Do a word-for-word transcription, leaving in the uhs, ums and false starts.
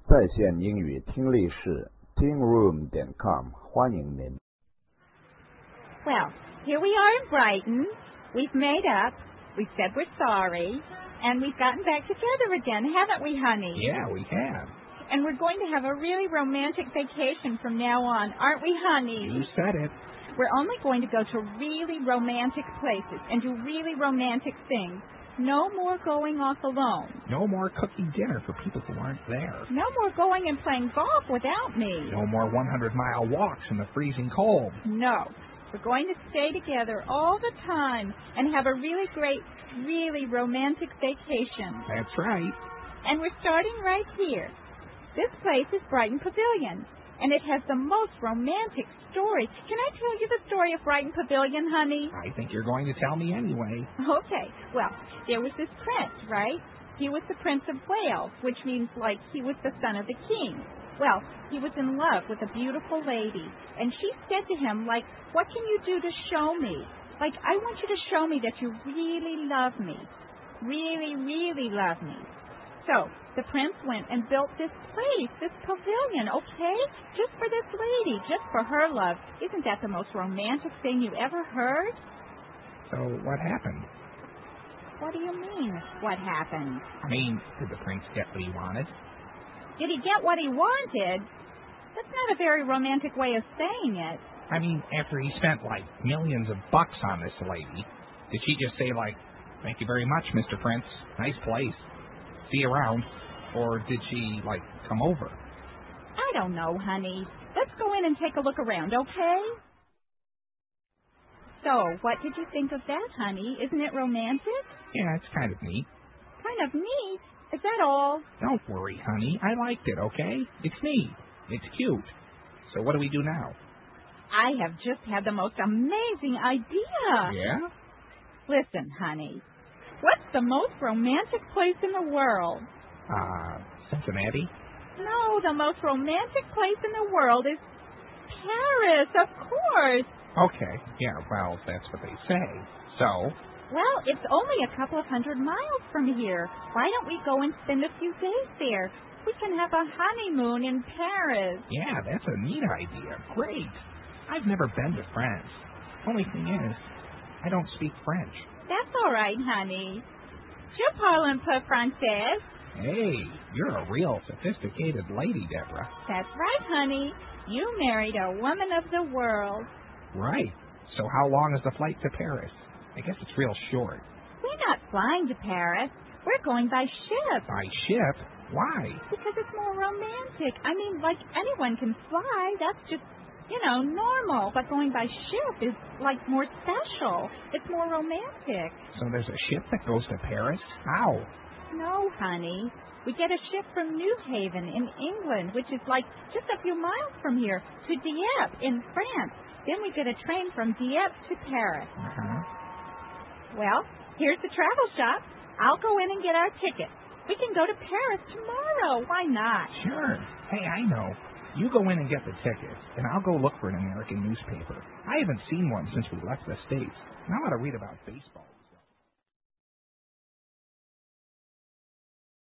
在线英语听力室 ting room 点 com 欢迎您。 Well, here we are in Brighton. We've made up. We've said we're sorry. And we've gotten back together again, haven't we, honey? Yeah, we have. And we're going to have a really romantic vacation from now on, aren't we, honey? You said it. We're only going to go to really romantic places and do really romantic things. No more going off alone. No more cooking dinner for people who aren't there. No more going and playing golf without me. No more hundred-mile walks in the freezing cold. No. We're going to stay together all the time and have a really great, really romantic vacation. That's right. And we're starting right here. This place is Brighton Pavilion, and it has the most romantic story. Can I tell you the story of Brighton Pavilion, honey? I think you're going to tell me anyway. Okay. Well, there was this prince, right? He was the Prince of Wales, which means, like, he was the son of the king. Well, he was in love with a beautiful lady, and she said to him, like, what can you do to show me? Like, I want you to show me that you really love me. Really, really love me. So, the prince went and built this place, this pavilion, okay? Just for this lady, just for her love. Isn't that the most romantic thing you ever heard? So, what happened? What do you mean, what happened? I mean, did the prince get what he wanted? Did he get what he wanted? That's not a very romantic way of saying it. I mean, after he spent, like, millions of bucks on this lady, did she just say, like, thank you very much, Mister Prince, nice place, see you around, or did she, like, come over? I don't know, honey. Let's go in and take a look around, okay? So, what did you think of that, honey? Isn't it romantic? Yeah, it's kind of neat. Kind of neat? Is that all? Don't worry, honey. I liked it, okay? It's neat. It's cute. So what do we do now? I have just had the most amazing idea. Yeah? Listen, honey. What's the most romantic place in the world? Uh, Cincinnati? No, the most romantic place in the world is Paris, of course. Okay. Yeah, well, that's what they say. So? Well, it's only a couple of hundred miles from here. Why don't we go and spend a few days there? We can have a honeymoon in Paris. Yeah, that's a neat idea. Great. I've never been to France. Only thing is, I don't speak French. That's all right, honey. Je parle un peu français. Hey, you're a real sophisticated lady, Deborah. That's right, honey. You married a woman of the world. Right. So how long is the flight to Paris? I guess it's real short. We're not flying to Paris. We're going by ship. By ship? Why? Because it's more romantic. I mean, like, anyone can fly. That's just, you know, normal. But going by ship is, like, more special. It's more romantic. So there's a ship that goes to Paris? How? No, honey. We get a ship from New Haven in England, which is, like, just a few miles from here, to Dieppe in France. Then we get a train from Dieppe to Paris. Uh-huh. Well, here's the travel shop. I'll go in and get our ticket. We can go to Paris tomorrow. Why not? Sure. Hey, I know. You go in and get the tickets, and I'll go look for an American newspaper. I haven't seen one since we left the States, and I want to read about baseball.